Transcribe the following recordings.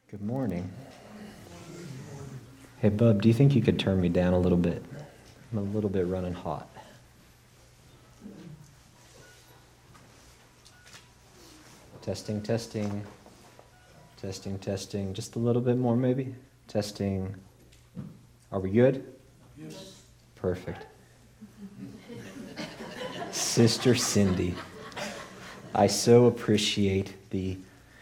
Good morning. Hey, Bub, do you think you could turn me down a little bit? I'm a little bit running hot. Testing, testing. Testing, testing. Just a little bit more, maybe? Testing. Are we good? Yes. Perfect. Sister Cindy, I so appreciate the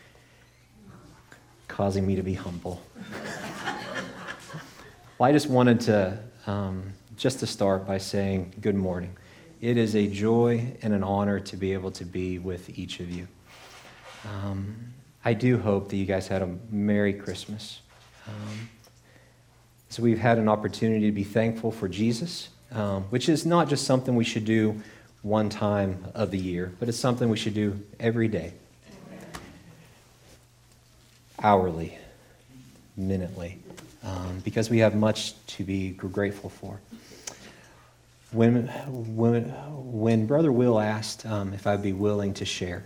causing me to be humble. Well, I just wanted to start by saying good morning. It is a joy and an honor to be able to be with each of you. I do hope that you guys had a Merry Christmas. So we've had an opportunity to be thankful for Jesus, which is not just something we should do one time of the year, but it's something we should do every day. Hourly, minutely, because we have much to be grateful for. When Brother Will asked if I'd be willing to share,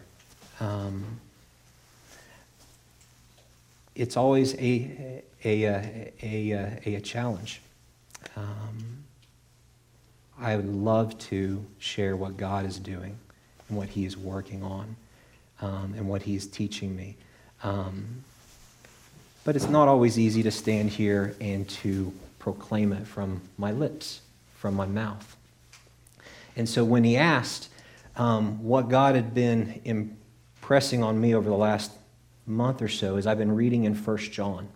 it's always a challenge. I would love to share what God is doing and what He is working on and what He is teaching me. But it's not always easy to stand here and to proclaim it from my lips, from my mouth. And so when he asked what God had been impressing on me over the last month or so, is I've been reading in 1 John.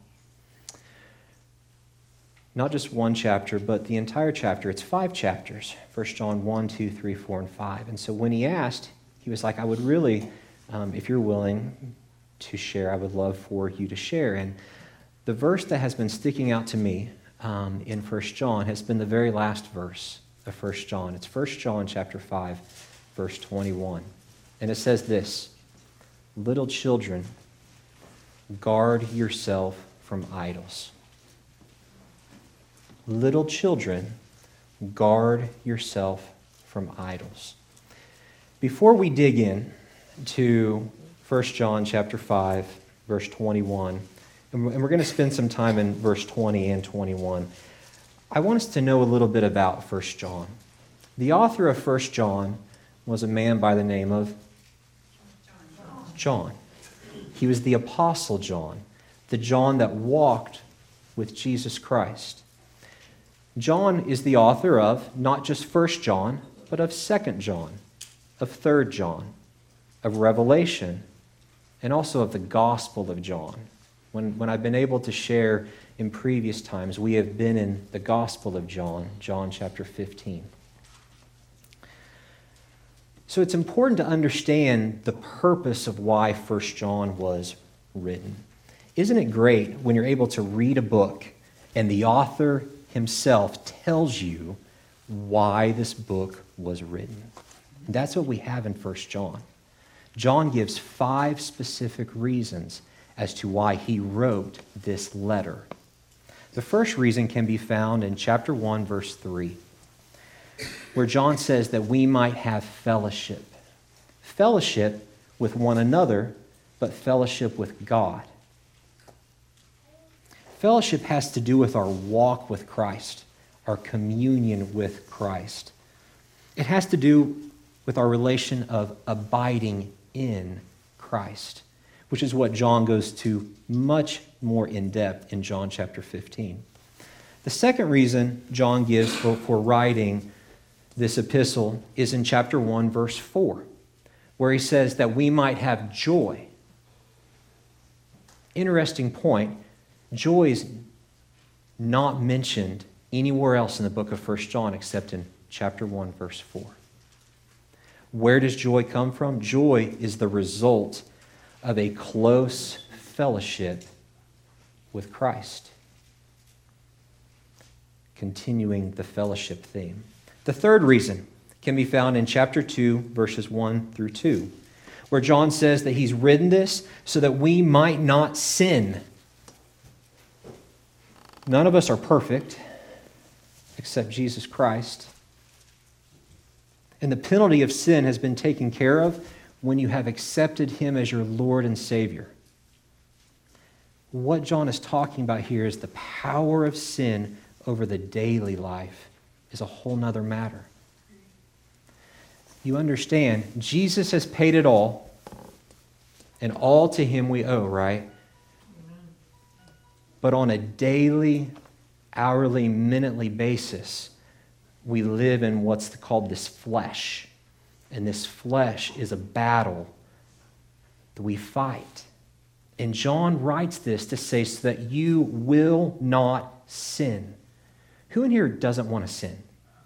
Not just one chapter, but the entire chapter. It's 5 chapters. 1 John 1, 2, 3, 4, and 5. And so when he asked, he was like, I would really, if you're willing to share, I would love for you to share. And the verse that has been sticking out to me in 1 John has been the very last verse of 1 John. It's 1 John chapter 5, verse 21. And it says this, little children, guard yourself from idols. Little children, guard yourself from idols. Before we dig in to 1 John chapter 5, verse 21, and we're going to spend some time in verse 20 and 21. I want us to know a little bit about 1 John. The author of 1 John was a man by the name of John. He was the Apostle John, the John that walked with Jesus Christ. John is the author of not just 1 John, but of 2 John, of 3 John, of Revelation, and also of the Gospel of John. When I've been able to share in previous times, we have been in the Gospel of John, John chapter 15. So it's important to understand the purpose of why 1 John was written. Isn't it great when you're able to read a book and the author himself tells you why this book was written? That's what we have in 1 John. John gives 5 specific reasons as to why he wrote this letter. The first reason can be found in chapter 1, verse 3, where John says that we might have fellowship. Fellowship with one another, but fellowship with God. Fellowship has to do with our walk with Christ, our communion with Christ. It has to do with our relation of abiding in Christ, which is what John goes to much more in depth in John chapter 15. The second reason John gives for writing this epistle is in chapter 1, verse 4, where he says that we might have joy. Interesting point. Joy is not mentioned anywhere else in the book of 1 John except in chapter 1, verse 4. Where does joy come from? Joy is the result of a close fellowship with Christ. Continuing the fellowship theme. The third reason can be found in chapter 2, verses 1 through 2, where John says that he's written this so that we might not sin. None of us are perfect except Jesus Christ. And the penalty of sin has been taken care of when you have accepted Him as your Lord and Savior. What John is talking about here is the power of sin over the daily life is a whole nother matter. You understand, Jesus has paid it all, and all to him we owe, right? But on a daily, hourly, minutely basis, we live in what's called this flesh. And this flesh is a battle that we fight. And John writes this to say so that you will not sin. Who in here doesn't want to sin?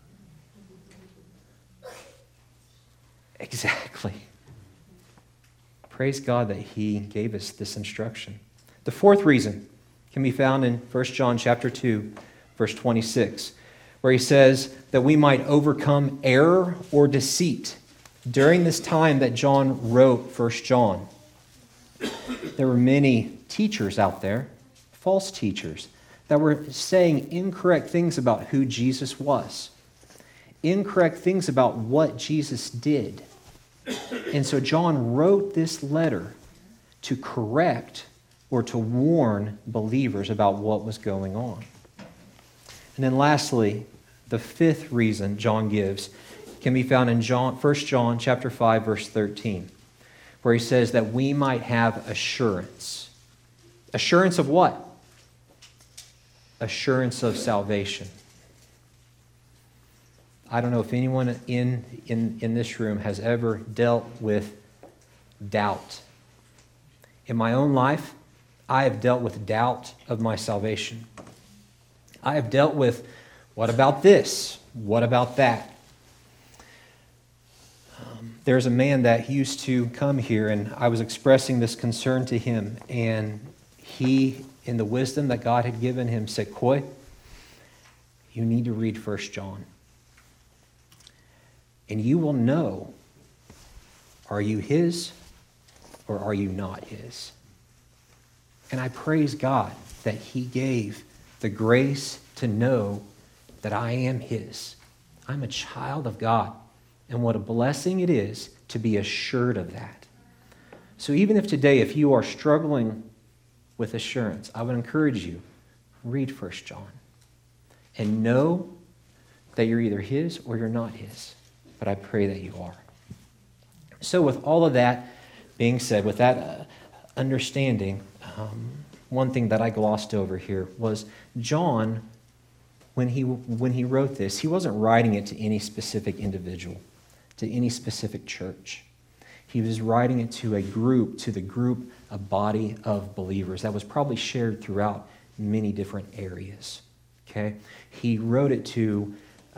Exactly. Praise God that he gave us this instruction. The fourth reason can be found in 1 John chapter 2, verse 26, where he says that we might overcome error or deceit. During this time that John wrote 1 John, there were many teachers out there, false teachers, that were saying incorrect things about who Jesus was, incorrect things about what Jesus did. And so John wrote this letter to correct or to warn believers about what was going on. And then lastly, the fifth reason John gives can be found in 1 John chapter 5, verse 13, where he says that we might have assurance. Assurance of what? Assurance of salvation. I don't know if anyone in this room has ever dealt with doubt. In my own life, I have dealt with doubt of my salvation. I have dealt with, what about this? What about that? There's a man that used to come here, and I was expressing this concern to him, and he, in the wisdom that God had given him, said, Coy, you need to read 1 John. And you will know, are you his or are you not his? And I praise God that he gave the grace to know that I am his. I'm a child of God. And what a blessing it is to be assured of that. So even if today, if you are struggling with assurance, I would encourage you, read 1 John. And know that you're either his or you're not his. But I pray that you are. So with all of that being said, with that understanding, one thing that I glossed over here was John, when he wrote this, he wasn't writing it to any specific individual, to any specific church. He was writing it to a group, a body of believers that was probably shared throughout many different areas. Okay? He wrote it to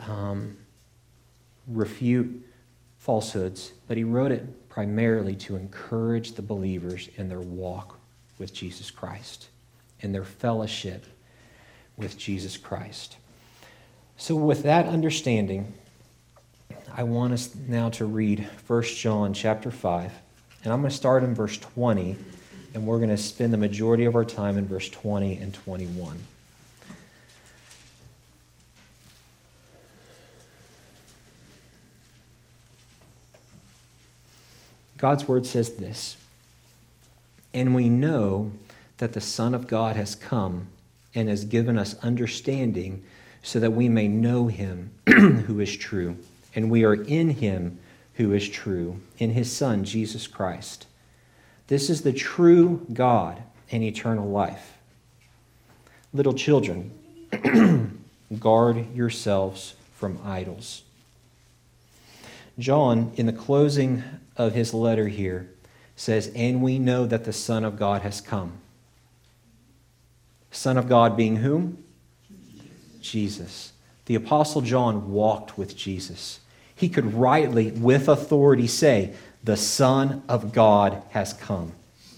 refute falsehoods, but he wrote it primarily to encourage the believers in their walk with Jesus Christ, in their fellowship with Jesus Christ. So with that understanding, I want us now to read 1 John chapter 5, and I'm going to start in verse 20, and we're going to spend the majority of our time in verse 20 and 21. God's word says this, and we know that the Son of God has come and has given us understanding so that we may know him who is true. And we are in him who is true, in his Son, Jesus Christ. This is the true God and eternal life. Little children, guard yourselves from idols. John, in the closing of his letter here, says, and we know that the Son of God has come. Son of God being whom? Jesus. The Apostle John walked with Jesus. He could rightly, with authority, say, the Son of God has come.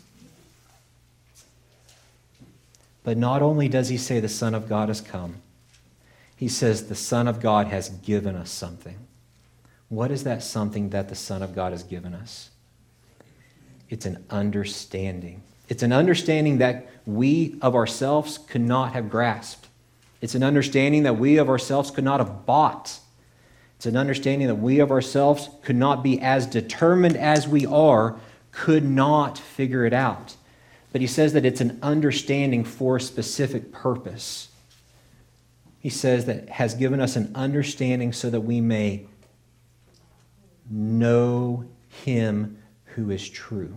But not only does he say the Son of God has come, he says the Son of God has given us something. What is that something that the Son of God has given us? It's an understanding. It's an understanding that we of ourselves could not have grasped. It's an understanding that we of ourselves could not have bought. It's an understanding that we of ourselves could not be as determined as we are, could not figure it out. but he says that it's an understanding for a specific purpose. He says that has given us an understanding so that we may know him who is true.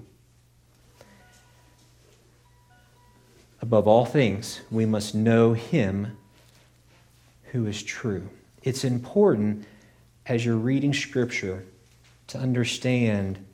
Above all things, we must know him who is true. It's important as you're reading Scripture to understand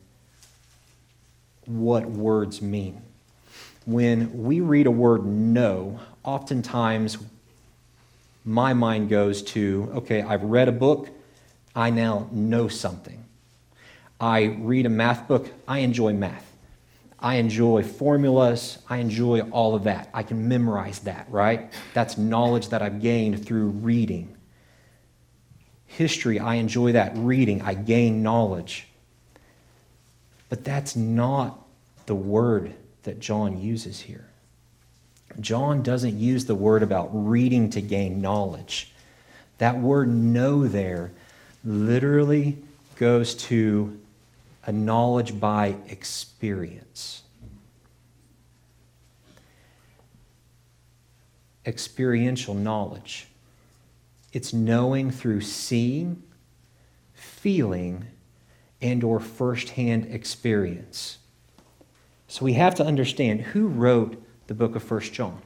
what words mean. When we read a word know, oftentimes my mind goes to, okay, I've read a book, I now know something. I read a math book, I enjoy math. I enjoy formulas, I enjoy all of that. I can memorize that, right? That's knowledge that I've gained through reading. History, I enjoy that. Reading, I gain knowledge. But that's not the word that John uses here. John doesn't use the word about reading to gain knowledge. That word know there literally goes to a knowledge by experience. Experiential knowledge. It's knowing through seeing, feeling, and or firsthand experience. So we have to understand who wrote the book of 1 John.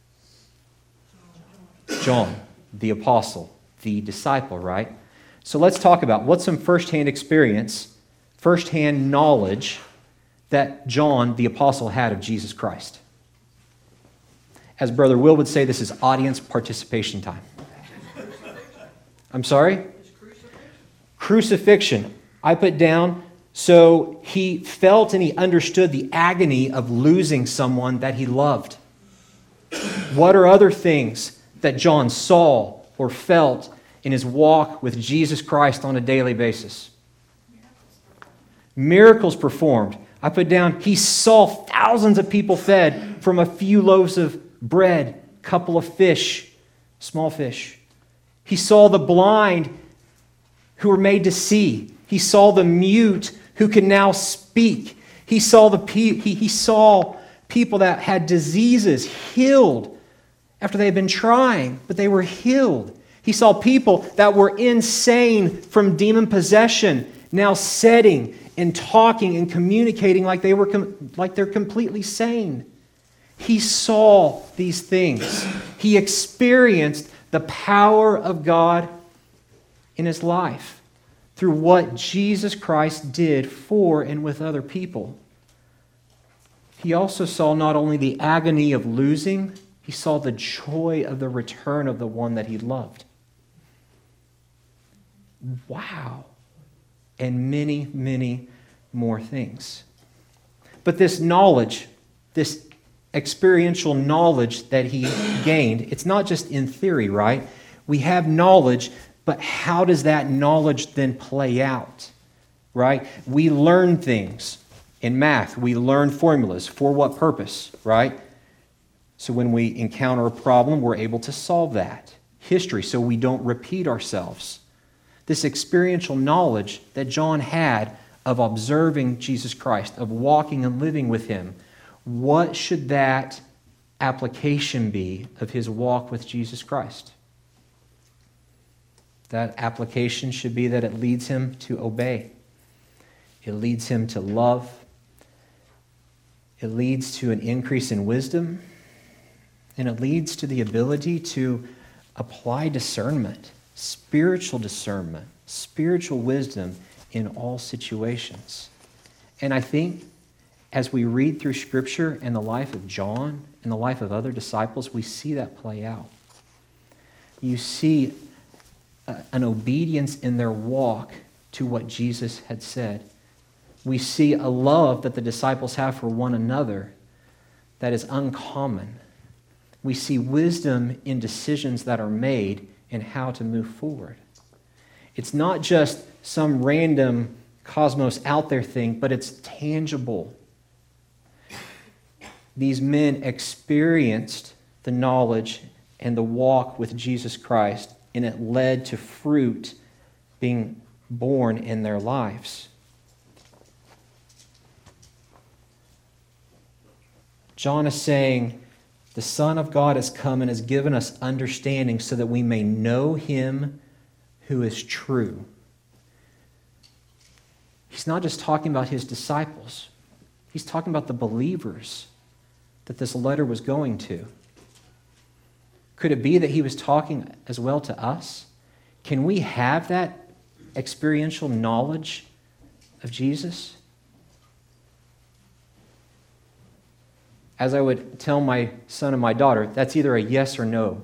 John, the apostle, the disciple, right? So let's talk about what's some firsthand experience, firsthand knowledge that John, the apostle, had of Jesus Christ. As Brother Will would say, this is audience participation time. I'm sorry? Crucifixion. I put down, so he felt and he understood the agony of losing someone that he loved. What are other things that John saw or felt in his walk with Jesus Christ on a daily basis? Miracles performed. I put down, he saw thousands of people fed from a few loaves of bread, couple of fish, small fish. He saw the blind who were made to see. He saw the mute who can now speak. He saw he saw people that had diseases healed after they had been trying, but they were healed. He saw people that were insane from demon possession now setting and talking and communicating like they're completely sane. He saw these things. He experienced the power of God in his life through what Jesus Christ did for and with other people. He also saw not only the agony of losing, he saw the joy of the return of the one that he loved. Wow. And many, many more things. But this knowledge, this experiential knowledge that he gained, it's not just in theory, right? We have knowledge, but how does that knowledge then play out, right? We learn things in math. We learn formulas. For what purpose, right? So when we encounter a problem, we're able to solve that. History, so we don't repeat ourselves. This experiential knowledge that John had of observing Jesus Christ, of walking and living with him, what should that application be of his walk with Jesus Christ? That application should be that it leads him to obey. It leads him to love. It leads to an increase in wisdom. And it leads to the ability to apply discernment, spiritual wisdom in all situations. And I think as we read through Scripture and the life of John and the life of other disciples, we see that play out. You see an obedience in their walk to what Jesus had said. We see a love that the disciples have for one another that is uncommon. We see wisdom in decisions that are made and how to move forward. It's not just some random cosmos out there thing, but it's tangible. These men experienced the knowledge and the walk with Jesus Christ, and it led to fruit being born in their lives. John is saying, the Son of God has come and has given us understanding so that we may know him who is true. He's not just talking about his disciples. He's talking about the believers that this letter was going to. Could it be that he was talking as well to us? Can we have that experiential knowledge of Jesus? As I would tell my son and my daughter, that's either a yes or no.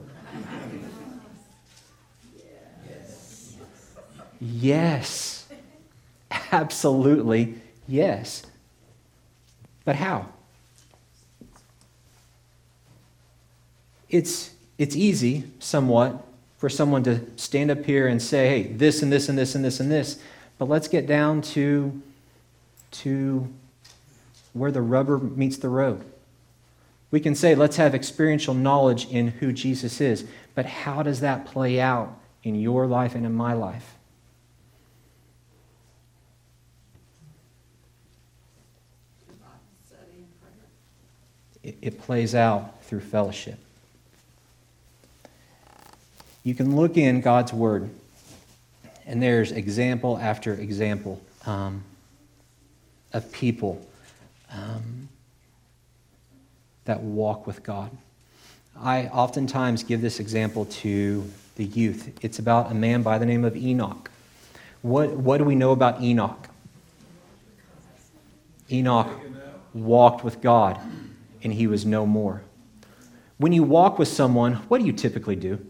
Yes. Absolutely yes. But how? It's easy, somewhat, for someone to stand up here and say, hey, this and this and this and this and this. But let's get down to where the rubber meets the road. We can say, let's have experiential knowledge in who Jesus is. But how does that play out in your life and in my life? It plays out through fellowship. You can look in God's Word, and there's example after example of people that walk with God. I oftentimes give this example to the youth. It's about a man by the name of Enoch. What do we know about Enoch? Enoch walked with God, and he was no more. When you walk with someone, what do you typically do?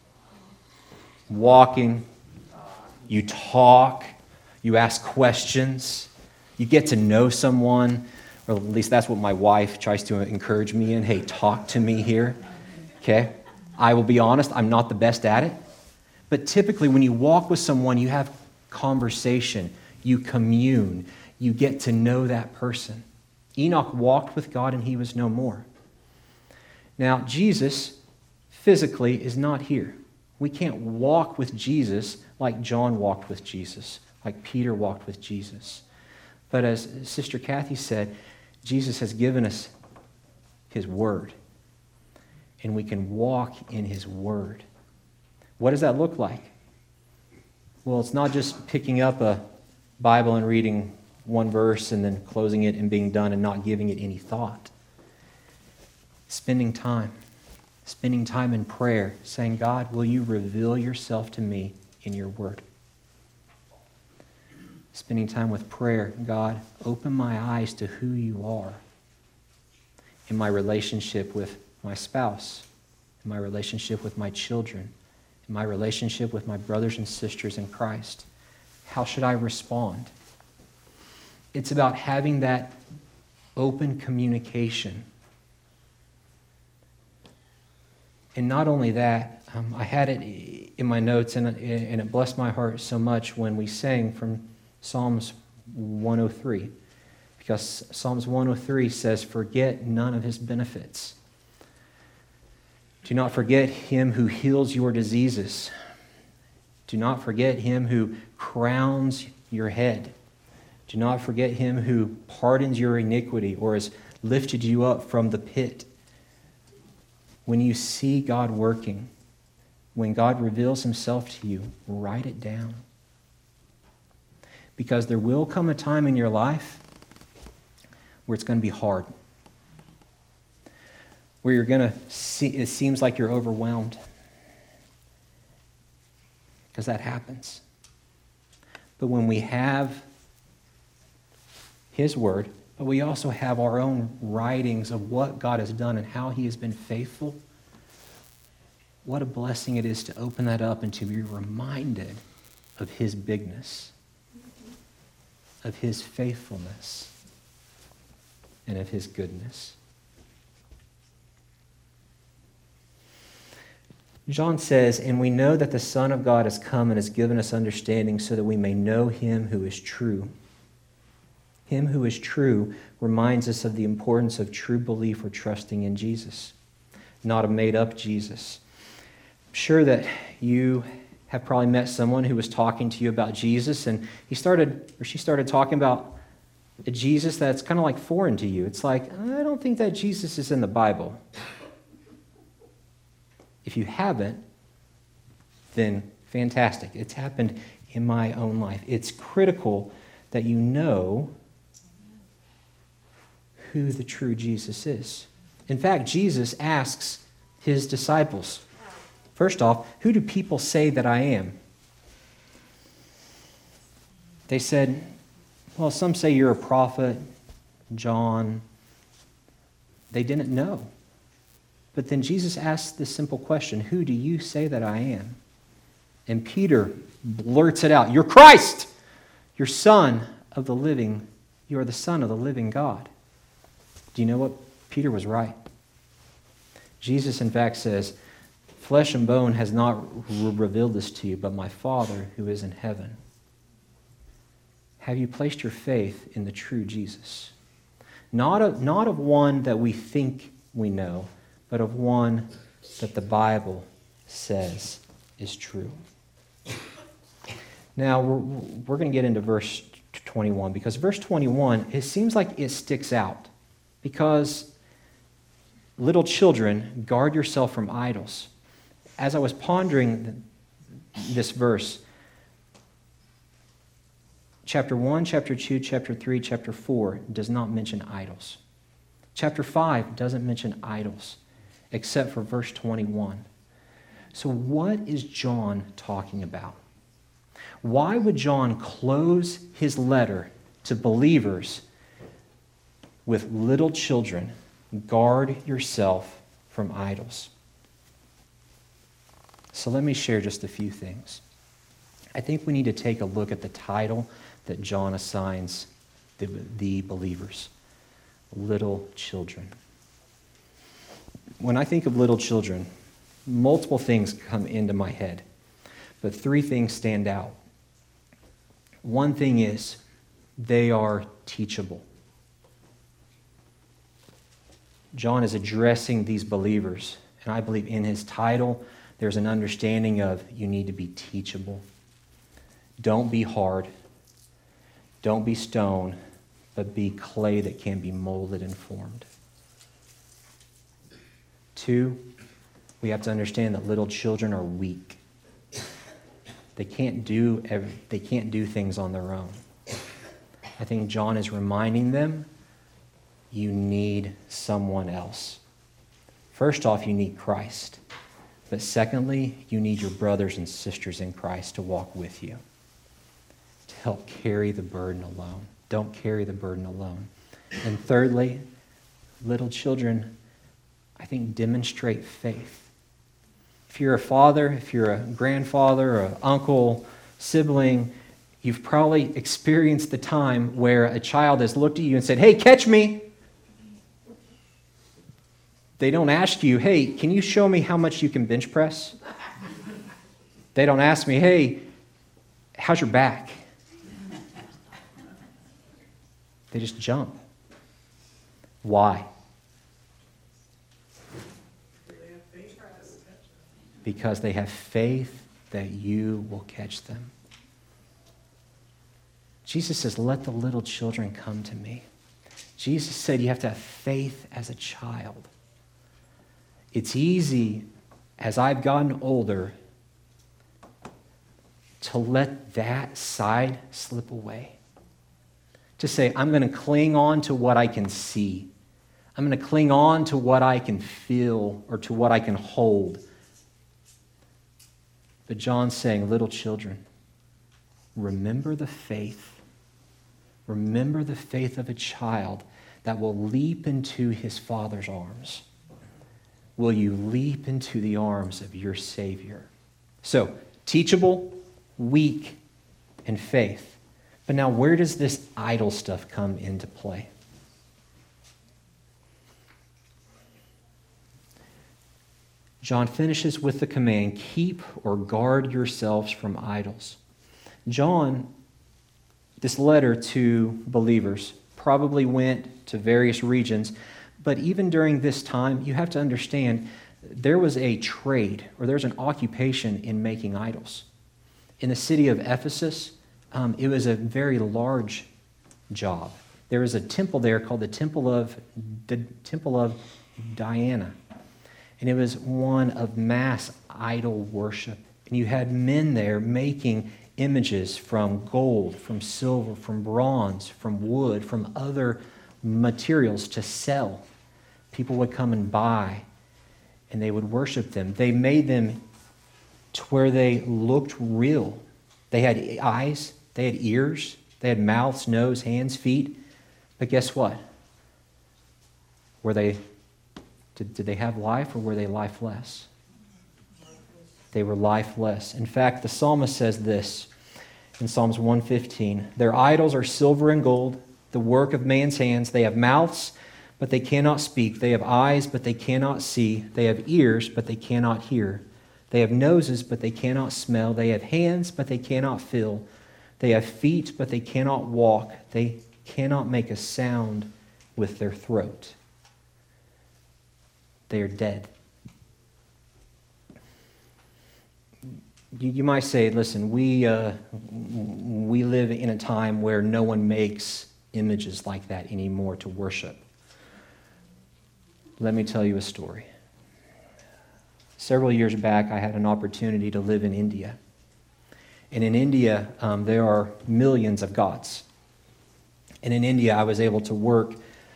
Walking, you talk, you ask questions, you get to know someone, or at least that's what my wife tries to encourage me in. Hey, talk to me here. Okay? I will be honest, I'm not the best at it. But typically when you walk with someone, you have conversation, you commune, you get to know that person. Enoch walked with God and he was no more. Now, Jesus physically is not here. We can't walk with Jesus like John walked with Jesus, like Peter walked with Jesus. But as Sister Kathy said, Jesus has given us his word, and we can walk in his word. What does that look like? Well, it's not just picking up a Bible and reading one verse and then closing it and being done and not giving it any thought. Spending time in prayer, saying, God, will you reveal yourself to me in your word? Spending time with prayer, God, open my eyes to who you are in my relationship with my spouse, in my relationship with my children, in my relationship with my brothers and sisters in Christ. How should I respond? It's about having that open communication. And not only that, I had it in my notes, and it blessed my heart so much when we sang from Psalms 103. Because Psalms 103 says, forget none of his benefits. Do not forget him who heals your diseases. Do not forget him who crowns your head. Do not forget him who pardons your iniquity or has lifted you up from the pit. When you see God working, when God reveals himself to you, write it down. Because there will come a time in your life where it's going to be hard. Where you're going to see, it seems like you're overwhelmed. Because that happens. But when we have his word, but we also have our own writings of what God has done and how he has been faithful, what a blessing it is to open that up and to be reminded of his bigness, of his faithfulness, and of his goodness. John says, and we know that the Son of God has come and has given us understanding so that we may know him who is true. Him who is true reminds us of the importance of true belief or trusting in Jesus, not a made-up Jesus. I'm sure that you have probably met someone who was talking to you about Jesus, and she started talking about A Jesus that's kind of like foreign to you. It's like, I don't think that Jesus is in the Bible. If you haven't, then fantastic. It's happened in my own life. It's critical that you know who the true Jesus is. In fact, Jesus asks his disciples, first off, who do people say that I am? They said, well, some say you're a prophet, John. They didn't know. But then Jesus asked this simple question, who do you say that I am? And Peter blurts it out, you're Christ! You're son of the living, you are the Son of the living God. Do you know what? Peter was right. Jesus, in fact, says, flesh and bone has not revealed this to you, but my Father who is in heaven. Have you placed your faith in the true Jesus? Not of one that we think we know, but of one that the Bible says is true. Now, we're going to get into verse 21, because verse 21, it seems like it sticks out. Because, little children, guard yourself from idols. As I was pondering this verse, chapter 1, chapter 2, chapter 3, chapter 4 does not mention idols. Chapter 5 doesn't mention idols, except for verse 21. So what is John talking about? Why would John close his letter to believers with little children, guard yourself from idols? So let me share just a few things. I think we need to take a look at the title that John assigns the believers. Little children. When I think of little children, multiple things come into my head, but three things stand out. One thing is, they are teachable. John is addressing these believers, and I believe in his title, there's an understanding of you need to be teachable. Don't be hard. Don't be stone, but be clay that can be molded and formed. 2, we have to understand that little children are weak. They can't do things on their own. I think John is reminding them, you need someone else. First off, you need Christ. But secondly, you need your brothers and sisters in Christ to walk with you, to help carry the burden alone. Don't carry the burden alone. And thirdly, little children, I think, demonstrate faith. If you're a father, if you're a grandfather, or an uncle, sibling, you've probably experienced the time where a child has looked at you and said, hey, catch me. They don't ask you, hey, can you show me how much you can bench press? They don't ask me, hey, how's your back? They just jump. Why? Because they have faith that you will catch them. Jesus says, let the little children come to me. Jesus said you have to have faith as a child. It's easy, as I've gotten older, to let that side slip away. To say, I'm going to cling on to what I can see. I'm going to cling on to what I can feel or to what I can hold. But John's saying, little children, remember the faith. Remember the faith of a child that will leap into his father's arms. Will you leap into the arms of your Savior? So, teachable, weak, and faith. But now, where does this idol stuff come into play? John finishes with the command, keep or guard yourselves from idols. John, this letter to believers, probably went to various regions, but even during this time, you have to understand, there was a trade, or there's an occupation in making idols. In the city of Ephesus, it was a very large job. There was a temple there called the Temple of Diana. And it was one of mass idol worship. And you had men there making images from gold, from silver, from bronze, from wood, from other materials to sell. People would come and buy, and they would worship them. They made them to where they looked real. They had eyes, they had ears, they had mouths, nose, hands, feet. But guess what? Did they have life, or were they lifeless? They were lifeless. In fact, the psalmist says this in Psalms 115, "Their idols are silver and gold, the work of man's hands. They have mouths, but they cannot speak. They have eyes, but they cannot see. They have ears, but they cannot hear. They have noses, but they cannot smell. They have hands, but they cannot feel. They have feet, but they cannot walk. They cannot make a sound with their throat. They are dead." You might say, listen, we live in a time where no one makes images like that anymore to worship. Let me tell you a story. Several years back, I had an opportunity to live in India. And in India, there are millions of gods. And in India, I was able to work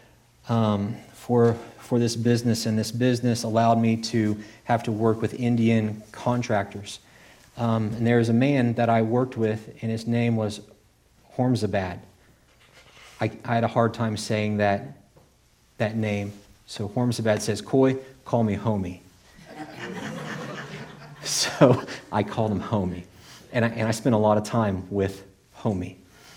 for this business, and this business allowed me to have to work with Indian contractors. And there was a man that I worked with, and his name was Hormuzabad. I had a hard time saying that name. So Hormuzabad says, "Koi, call me homie." So I called him homie. And I spent a lot of time with homie.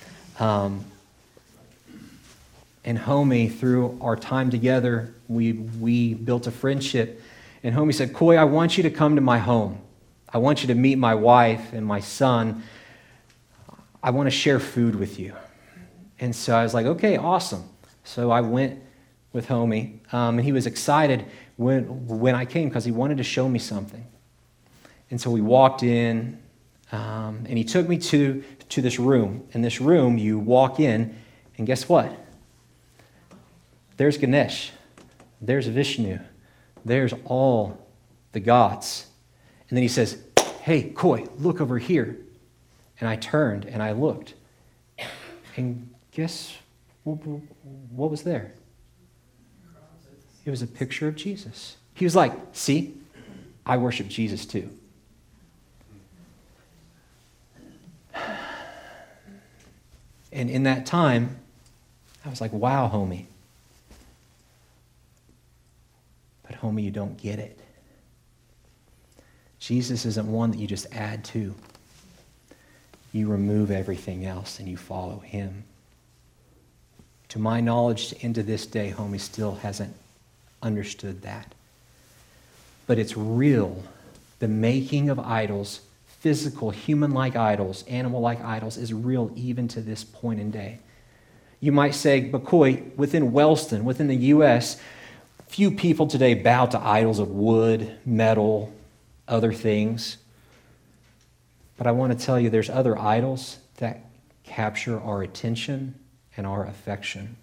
And homie, through our time together, we built a friendship. And homie said, "Koi, I want you to come to my home. I want you to meet my wife and my son. I want to share food with you." And so I was like, okay, awesome. So I went with homie, and he was excited when I came because he wanted to show me something. And so we walked in, and he took me to this room. In this room, you walk in, and guess what? There's Ganesh. There's Vishnu. There's all the gods. And then he says, "Hey, Koi, look over here." And I turned and I looked. And guess what was there? It was a picture of Jesus. He was like, "See, I worship Jesus too." And in that time, I was like, wow, homie. But homie, you don't get it. Jesus isn't one that you just add to. You remove everything else and you follow him. To my knowledge, into this day, homie still hasn't understood that. But it's real. The making of idols, physical, human-like idols, animal-like idols, is real even to this point in day. You might say, but Koi, within Wellston, within the U.S., few people today bow to idols of wood, metal, other things. But I want to tell you there's other idols that capture our attention and our affection.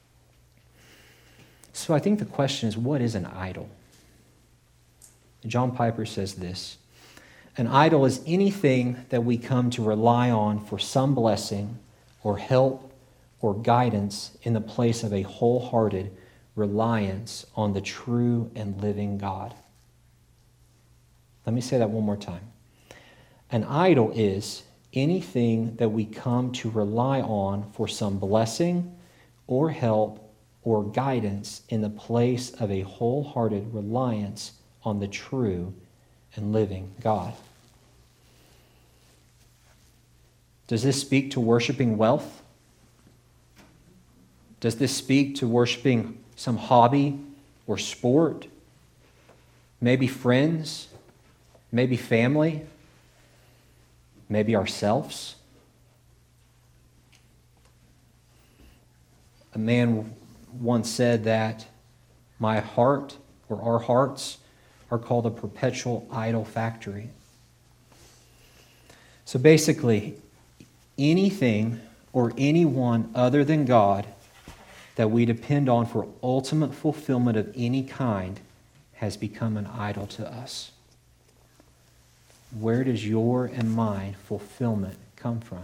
So I think the question is, what is an idol? John Piper says this: an idol is anything that we come to rely on for some blessing or help or guidance in the place of a wholehearted reliance on the true and living God. Let me say that one more time. An idol is anything that we come to rely on for some blessing or help or guidance in the place of a wholehearted reliance on the true and living God. Does this speak to worshiping wealth? Does this speak to worshiping some hobby or sport? Maybe friends? Maybe family? Maybe ourselves? A man once said that my heart, or our hearts, are called a perpetual idol factory. So basically, anything or anyone other than God that we depend on for ultimate fulfillment of any kind has become an idol to us. Where does your and mine fulfillment come from?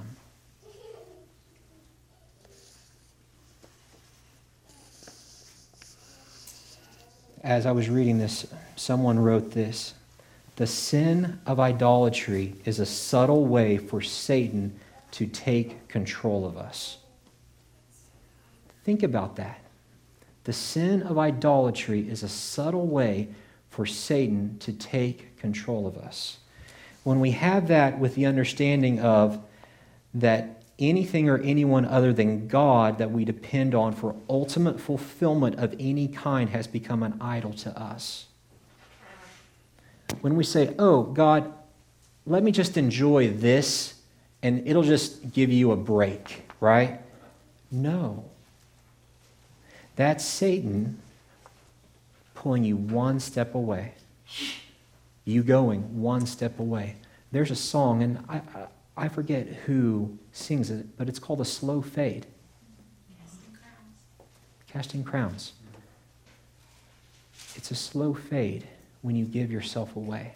As I was reading this, someone wrote this: the sin of idolatry is a subtle way for Satan to take control of us. Think about that. The sin of idolatry is a subtle way for Satan to take control of us. When we have that with the understanding of that anything or anyone other than God that we depend on for ultimate fulfillment of any kind has become an idol to us. When we say, oh, God, let me just enjoy this and it'll just give you a break, right? No. That's Satan pulling you one step away. You going one step away. There's a song, and I forget who sings it, but it's called A Slow Fade. Casting Crowns. It's a slow fade when you give yourself away.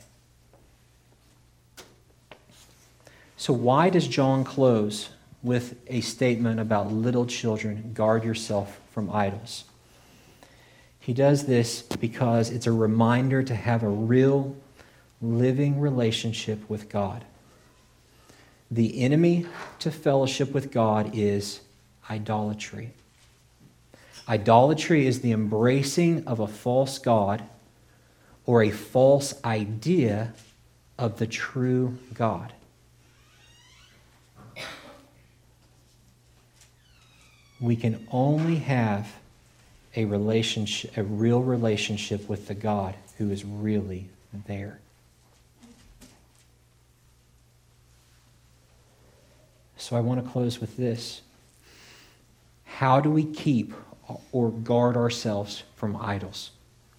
So why does John close with a statement about little children, guard yourself from idols? He does this because it's a reminder to have a real, living relationship with God. The enemy to fellowship with God is idolatry. Idolatry is the embracing of a false God or a false idea of the true God. We can only have a relationship, a real relationship with the God who is really there. So I want to close with this. How do we keep or guard ourselves from idols?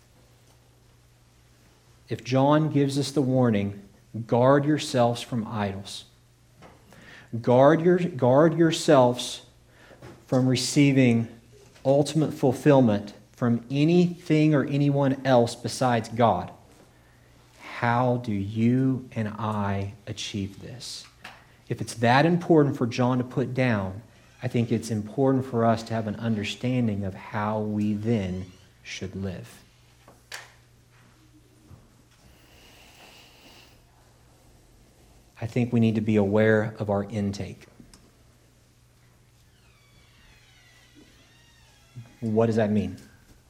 If John gives us the warning, guard yourselves from idols. Guard yourselves from receiving ultimate fulfillment from anything or anyone else besides God. How do you and I achieve this? If it's that important for John to put down, I think it's important for us to have an understanding of how we then should live. I think we need to be aware of our intake. What does that mean?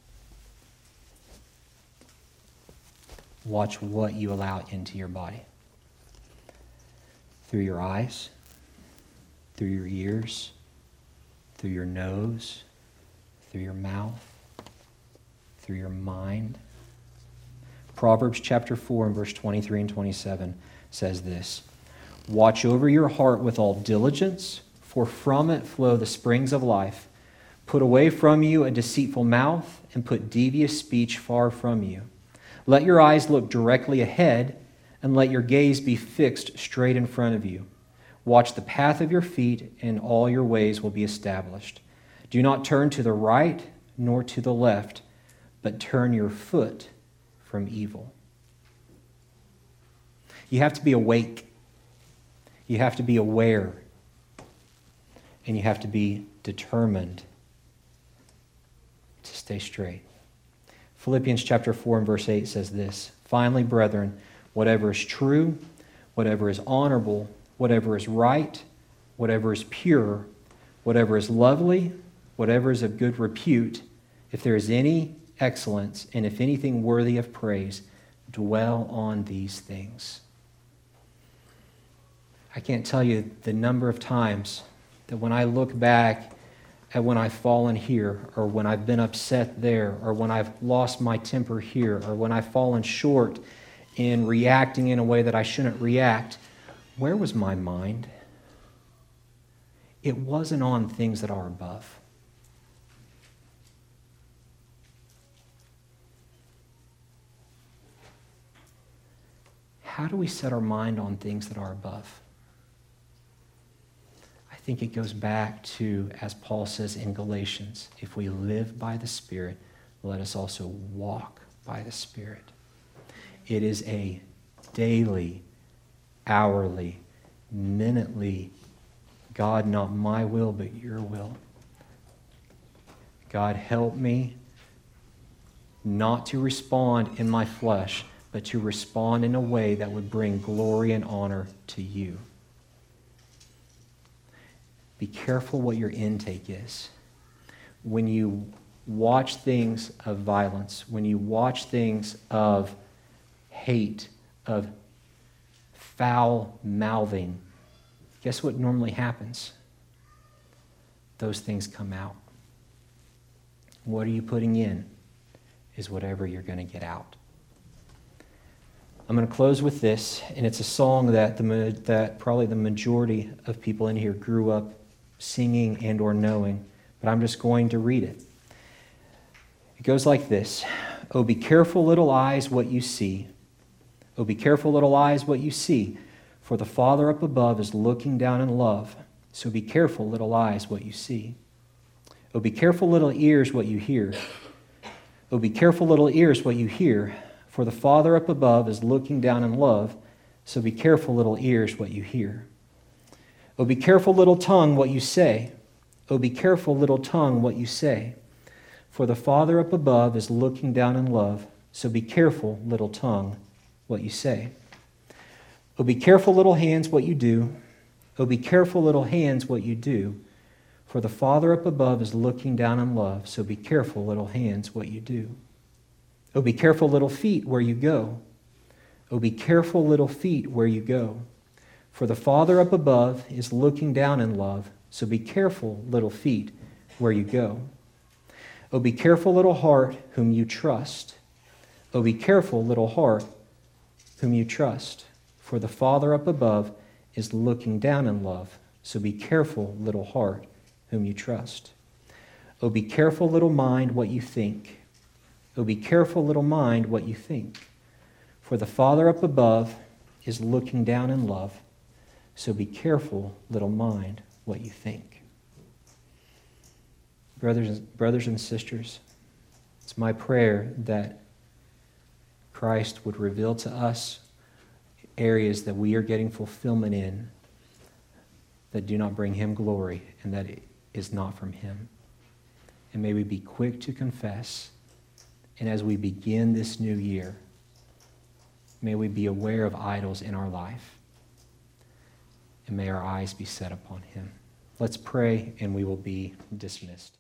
Watch what you allow into your body. Through your eyes, through your ears, through your nose, through your mouth, through your mind. Proverbs chapter 4 and verse 23 and 27 says this: watch over your heart with all diligence, for from it flow the springs of life. Put away from you a deceitful mouth, and put devious speech far from you. Let your eyes look directly ahead, and let your gaze be fixed straight in front of you. Watch the path of your feet, and all your ways will be established. Do not turn to the right nor to the left, but turn your foot from evil. You have to be awake. You have to be aware. And you have to be determined to stay straight. Philippians chapter 4 and verse 8 says this: finally, brethren, whatever is true, whatever is honorable, whatever is right, whatever is pure, whatever is lovely, whatever is of good repute, if there is any excellence, and if anything worthy of praise, dwell on these things. I can't tell you the number of times that when I look back at when I've fallen here, or when I've been upset there, or when I've lost my temper here, or when I've fallen short in reacting in a way that I shouldn't react, where was my mind? It wasn't on things that are above. How do we set our mind on things that are above? I think it goes back to, as Paul says in Galatians, if we live by the Spirit, let us also walk by the Spirit. It is a daily, hourly, minutely, God, not my will, but your will. God, help me not to respond in my flesh, but to respond in a way that would bring glory and honor to you. Be careful what your intake is. When you watch things of violence, when you watch things of hate, of foul mouthing, guess what normally happens? Those things come out. What are you putting in is whatever you're going to get out. I'm going to close with this, and it's a song that probably the majority of people in here grew up singing and or knowing, but I'm just going to read it. It goes like this. Oh, be careful, little eyes, what you see. Oh, be careful, little eyes, what you see. For the Father up above is looking down in love. So be careful, little eyes, what you see. Oh, be careful, little ears, what you hear. Oh, be careful, little ears, what you hear. For the Father up above is looking down in love. So be careful, little ears, what you hear. Oh, be careful, little tongue, what you say. Oh, be careful, little tongue, what you say. For the Father up above is looking down in love. So be careful, little tongue, what you say. Oh, be careful, little hands, what you do. Oh, be careful, little hands, what you do. For the Father up above is looking down in love. So be careful, little hands, what you do. Oh, be careful, little feet, where you go. Oh, be careful, little feet, where you go. For the Father up above is looking down in love. So be careful, little feet, where you go. Oh, be careful, little heart, whom you trust. Oh, be careful, little heart, whom you trust. For the Father up above is looking down in love. So be careful, little heart, whom you trust. Oh, be careful, little mind, what you think. Oh, be careful, little mind, what you think. For the Father up above is looking down in love. So be careful, little mind, what you think. Brothers and sisters, it's my prayer that Christ would reveal to us areas that we are getting fulfillment in that do not bring him glory and that it is not from him. And may we be quick to confess. And as we begin this new year, may we be aware of idols in our life. And may our eyes be set upon him. Let's pray and we will be dismissed.